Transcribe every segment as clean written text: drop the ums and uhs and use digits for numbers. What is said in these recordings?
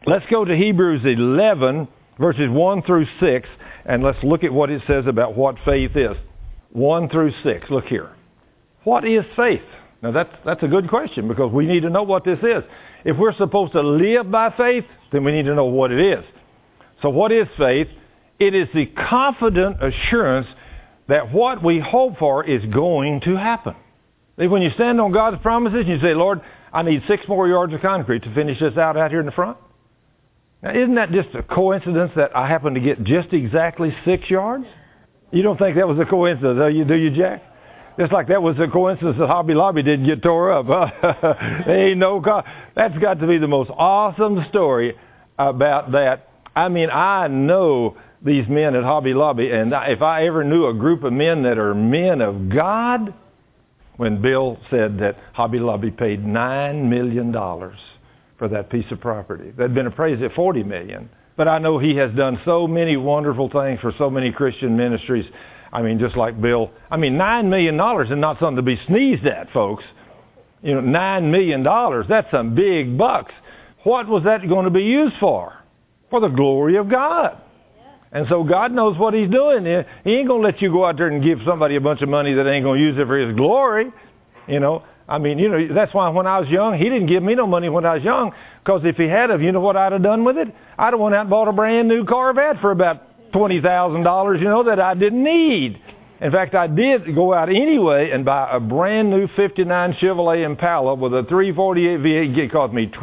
Let's go to Hebrews 11, verses 1 through 6, and let's look at what it says about what faith is. 1 through 6. Look here. What is faith? Now that's a good question, because we need to know what this is. If we're supposed to live by faith, then we need to know what it is. So what is faith? It is the confident assurance that what we hope for is going to happen. When you stand on God's promises and you say, Lord, I need 6 more yards of concrete to finish this out here in the front. Now, isn't that just a coincidence that I happen to get just exactly 6 yards? You don't think that was a coincidence, do you, Jack? Just like that was a coincidence that Hobby Lobby didn't get tore up. Ain't no that's got to be the most awesome story about that. I mean, I know these men at Hobby Lobby, and if I ever knew a group of men that are men of God, when Bill said that Hobby Lobby paid $9 million for that piece of property. They'd been appraised at $40 million. But I know he has done so many wonderful things for so many Christian ministries. I mean, just like Bill. I mean, $9 million is not something to be sneezed at, folks. You know, $9 million, that's some big bucks. What was that going to be used for? For the glory of God. And so God knows what He's doing. He ain't going to let you go out there and give somebody a bunch of money that ain't going to use it for His glory. You know, I mean, you know, that's why when I was young, He didn't give me no money when I was young. Because if He had, you know what I'd have done with it? I'd have went out and bought a brand new Corvette for about $20,000, you know, that I didn't need. In fact, I did go out anyway and buy a brand new 59 Chevrolet Impala with a 348 V8. It cost me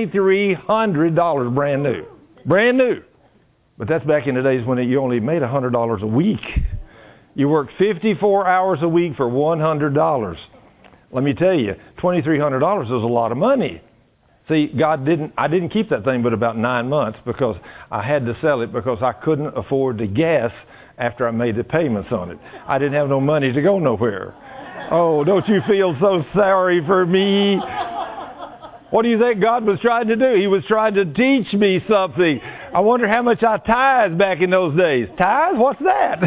$2,300 brand new. Brand new. But that's back in the days when you only made $100 a week. You worked 54 hours a week for $100. Let me tell you, $2,300 is a lot of money. See, I didn't keep that thing but about 9 months, because I had to sell it because I couldn't afford the gas after I made the payments on it. I didn't have no money to go nowhere. Oh, don't you feel so sorry for me? What do you think God was trying to do? He was trying to teach me something. I wonder how much I tithed back in those days. Tithe? What's that?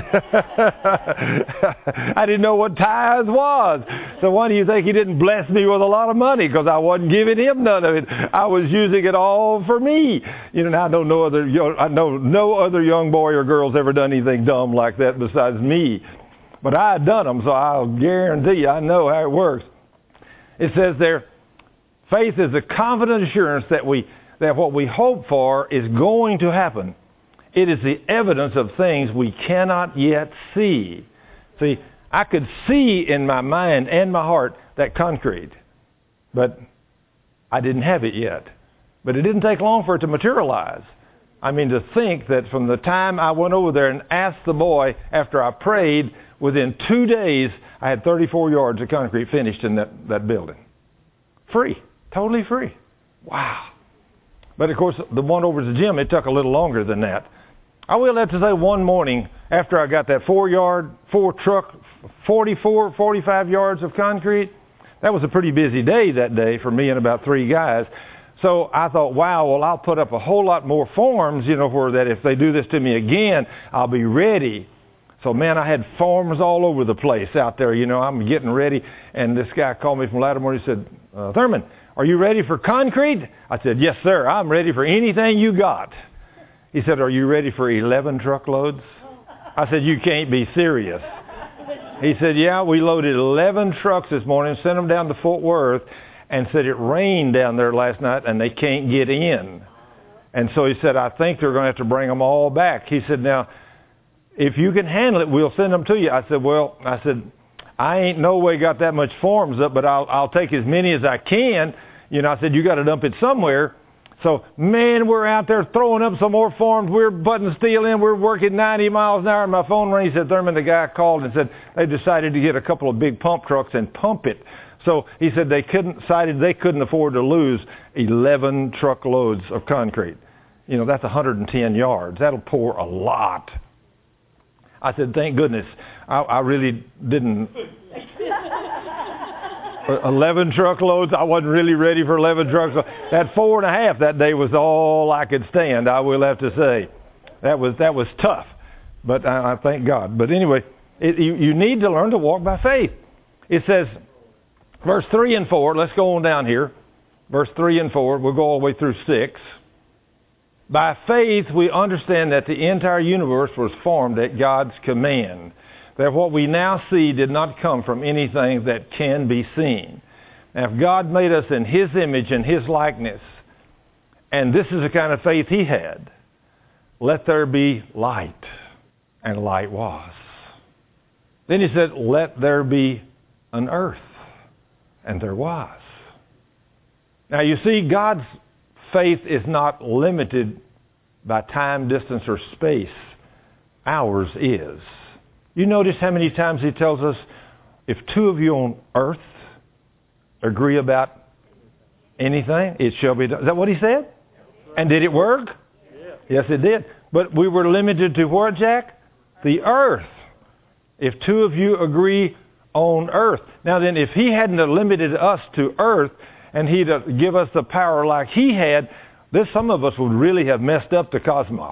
I didn't know what tithe was. So why do you think He didn't bless me with a lot of money? Because I wasn't giving Him none of it. I was using it all for me. You know, I know no other young boy or girl's ever done anything dumb like that besides me. But I had done them, so I'll guarantee you I know how it works. It says there, faith is a confident assurance that what we hope for is going to happen. It is the evidence of things we cannot yet see. See, I could see in my mind and my heart that concrete, but I didn't have it yet. But it didn't take long for it to materialize. I mean, to think that from the time I went over there and asked the boy after I prayed, within 2 days, I had 34 yards of concrete finished in that building. Free. Totally free. Wow. But of course, the one over at the gym, it took a little longer than that. I will have to say, one morning, after I got that 45 yards of concrete, that was a pretty busy day that day for me and about 3 guys. So I thought, wow, well, I'll put up a whole lot more forms, you know, where that if they do this to me again, I'll be ready. So, man, I had forms all over the place out there. You know, I'm getting ready. And this guy called me from Lattimore. He said, Thurman, are you ready for concrete? I said, yes, sir. I'm ready for anything you got. He said, are you ready for 11 truckloads? I said, you can't be serious. He said, yeah, we loaded 11 trucks this morning, sent them down to Fort Worth, and said it rained down there last night and they can't get in. And so he said, I think they're going to have to bring them all back. He said, now, if you can handle it, we'll send them to you. I said, I ain't no way got that much forms up, but I'll take as many as I can. You know, I said, you got to dump it somewhere. So, man, we're out there throwing up some more forms. We're putting steel in. We're working 90 miles an hour. And my phone rang. He said, Thurman, the guy called and said they decided to get a couple of big pump trucks and pump it. So he said they couldn't afford to lose 11 truckloads of concrete. You know, that's 110 yards. That'll pour a lot. I said, thank goodness. I really didn't. 11 truckloads. I wasn't really ready for 11 truckloads. That 4.5 that day was all I could stand, I will have to say. That was tough. But I thank God. But anyway, you need to learn to walk by faith. It says, verse 3 and 4. Let's go on down here. Verse 3 and 4. We'll go all the way through 6. By faith, we understand that the entire universe was formed at God's command, that what we now see did not come from anything that can be seen. Now, if God made us in His image and His likeness, and this is the kind of faith He had, let there be light, and light was. Then He said, let there be an earth, and there was. Now, you see, God's faith is not limited by time, distance, or space. Ours is. You notice how many times He tells us, if two of you on earth agree about anything, it shall be done. Is that what He said? And did it work? Yes, it did. But we were limited to what, Jack? The earth. If two of you agree on earth. Now then, if He hadn't limited us to earth, and He'd give us the power like He had, some of us would really have messed up the cosmos.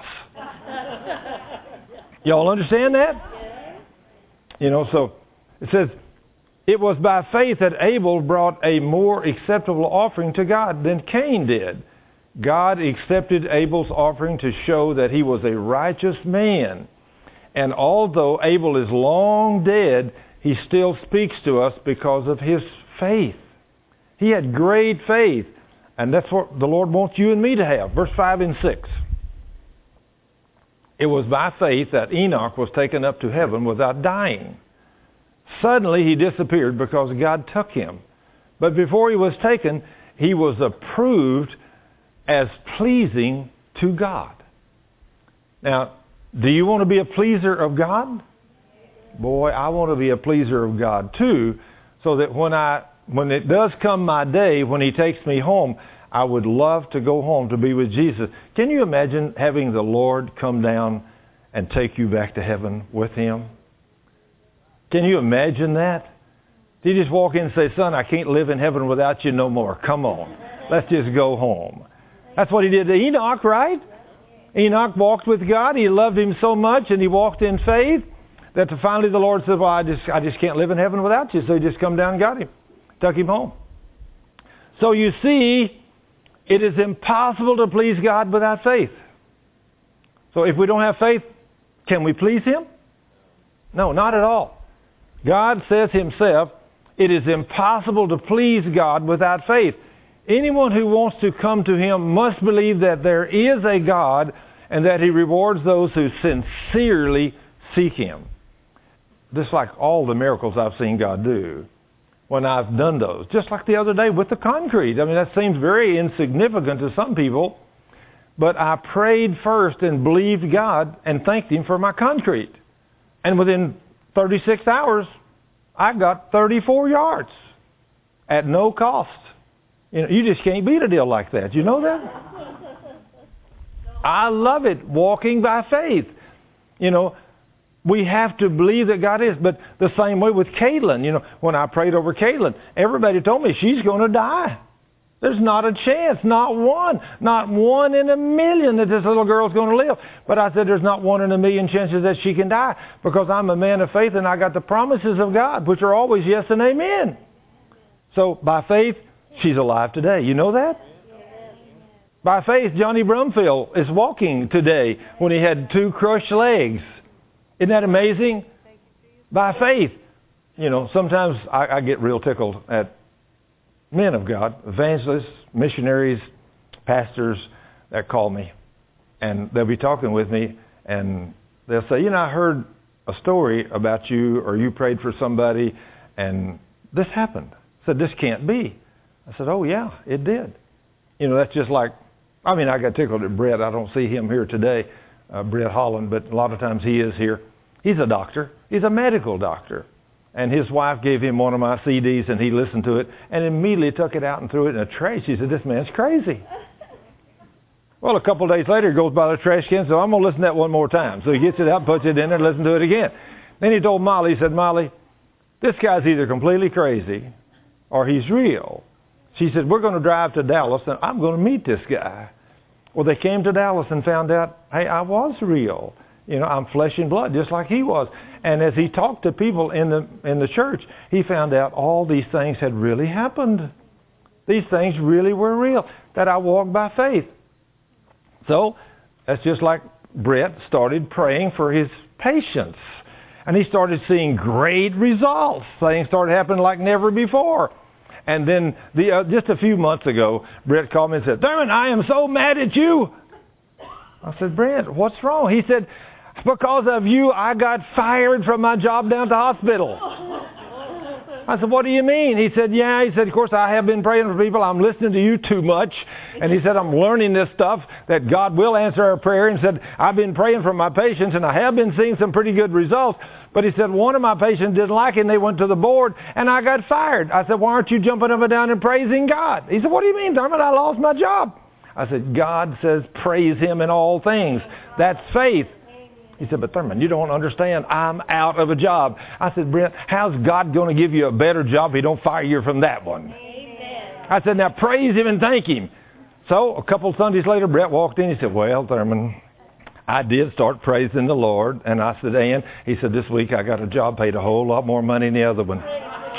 Y'all understand that? So it says, it was by faith that Abel brought a more acceptable offering to God than Cain did. God accepted Abel's offering to show that he was a righteous man. And although Abel is long dead, he still speaks to us because of his faith. He had great faith, and that's what the Lord wants you and me to have. Verse 5 and 6. It was by faith that Enoch was taken up to heaven without dying. Suddenly he disappeared because God took him. But before he was taken, he was approved as pleasing to God. Now, do you want to be a pleaser of God? Boy, I want to be a pleaser of God too, so that when it does come my day, when He takes me home, I would love to go home to be with Jesus. Can you imagine having the Lord come down and take you back to heaven with Him? Can you imagine that? Did you just walk in and say, son, I can't live in heaven without you no more. Come on. Let's just go home. That's what He did to Enoch, right? Enoch walked with God. He loved Him so much, and he walked in faith, that finally the Lord said, well, I just can't live in heaven without you. So He just come down and got him. Took him home. So you see, it is impossible to please God without faith. So if we don't have faith, can we please Him? No, not at all. God says Himself, it is impossible to please God without faith. Anyone who wants to come to Him must believe that there is a God and that He rewards those who sincerely seek Him. Just like all the miracles I've seen God do when I've done those. Just like the other day with the concrete. I mean, that seems very insignificant to some people. But I prayed first and believed God and thanked Him for my concrete. And within 36 hours, I got 34 yards at no cost. You just can't beat a deal like that. You know that? I love it, walking by faith. We have to believe that God is. But the same way with Caitlin. When I prayed over Caitlin, everybody told me she's going to die. There's not a chance, not one in a million that this little girl's going to live. But I said there's not 1 in a million chances that she can die, because I'm a man of faith and I got the promises of God, which are always yes and amen. So by faith, she's alive today. You know that? By faith, Johnny Brumfield is walking today when he had 2 crushed legs. Isn't that amazing? By faith. Sometimes I get real tickled at men of God, evangelists, missionaries, pastors that call me. And they'll be talking with me, and they'll say, I heard a story about you, or you prayed for somebody, and this happened. I said, this can't be. I said, oh yeah, it did. That's just like, I got tickled at Brett. I don't see him here today, Brett Holland, but a lot of times he is here. He's a doctor. He's a medical doctor. And his wife gave him one of my CDs, and he listened to it and immediately took it out and threw it in a trash. He said, this man's crazy. Well, a couple of days later, he goes by the trash can, so I'm going to listen to that one more time. So he gets it out, puts it in there, listens to it again. Then he told Molly, he said, Molly, this guy's either completely crazy or he's real. She said, we're going to drive to Dallas, and I'm going to meet this guy. Well, they came to Dallas and found out, hey, I was real. I'm flesh and blood, just like he was. And as he talked to people in the church, he found out all these things had really happened. These things really were real, that I walked by faith. So that's just like Brett started praying for his patients. And he started seeing great results. Things started happening like never before. And then just a few months ago, Brett called me and said, Thurman, I am so mad at you. I said, Brett, what's wrong? He said, because of you, I got fired from my job down at the hospital. I said, what do you mean? He said, yeah. He said, of course, I have been praying for people. I'm listening to you too much. And he said, I'm learning this stuff that God will answer our prayer. And said, I've been praying for my patients, and I have been seeing some pretty good results. But he said, one of my patients didn't like it, and they went to the board, and I got fired. I said, why aren't you jumping up and down and praising God? He said, what do you mean, Thurman? I lost my job. I said, God says, praise Him in all things. That's faith. He said, but Thurman, you don't understand. I'm out of a job. I said, Brent, how's God going to give you a better job if He don't fire you from that one? Amen. I said, now praise Him and thank Him. So a couple Sundays later, Brett walked in. He said, well, Thurman, I did start praising the Lord. And I said, and he said, this week I got a job paid a whole lot more money than the other one.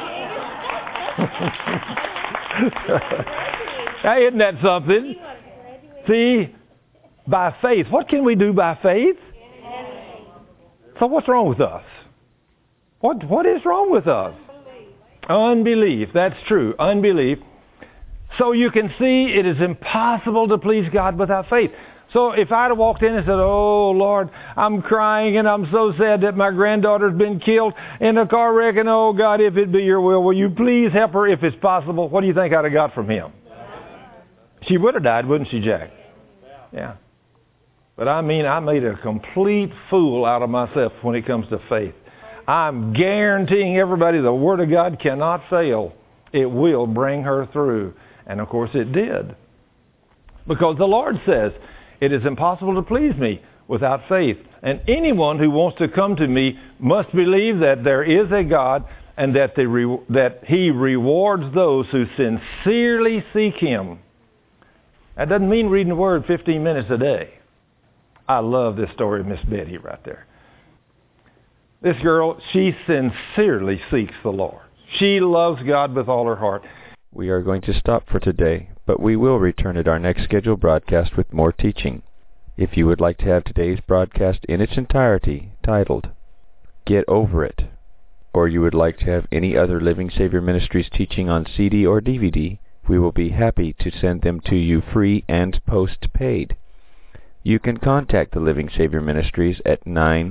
Hey, isn't that something? See, by faith. What can we do by faith? So what's wrong with us? What is wrong with us? Unbelief. That's true. Unbelief. So you can see it is impossible to please God without faith. So if I'd have walked in and said, oh, Lord, I'm crying and I'm so sad that my granddaughter's been killed in a car wreck, and oh, God, if it be your will you please help her if it's possible? What do you think I'd have got from Him? She would have died, wouldn't she, Jack? Yeah. But I mean, I made a complete fool out of myself when it comes to faith. I'm guaranteeing everybody the Word of God cannot fail. It will bring her through. And of course it did. Because the Lord says, it is impossible to please me without faith. And anyone who wants to come to me must believe that there is a God and that He rewards those who sincerely seek Him. That doesn't mean reading the Word 15 minutes a day. I love this story of Miss Betty right there. This girl, she sincerely seeks the Lord. She loves God with all her heart. We are going to stop for today, but we will return at our next scheduled broadcast with more teaching. If you would like to have today's broadcast in its entirety titled, Get Over It, or you would like to have any other Living Savior Ministries teaching on CD or DVD, we will be happy to send them to you free and post-paid. You can contact the Living Savior Ministries at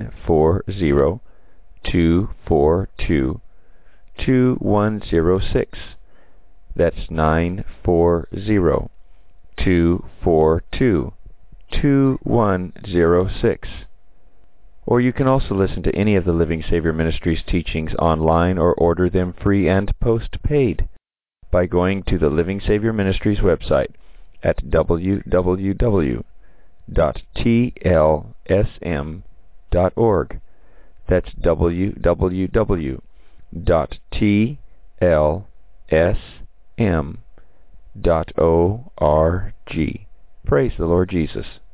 940-242-2106. That's 940-242-2106. Or you can also listen to any of the Living Savior Ministries teachings online or order them free and post-paid by going to the Living Savior Ministries website at www.tlsm.org. That's www.tlsm.org. Praise the Lord Jesus.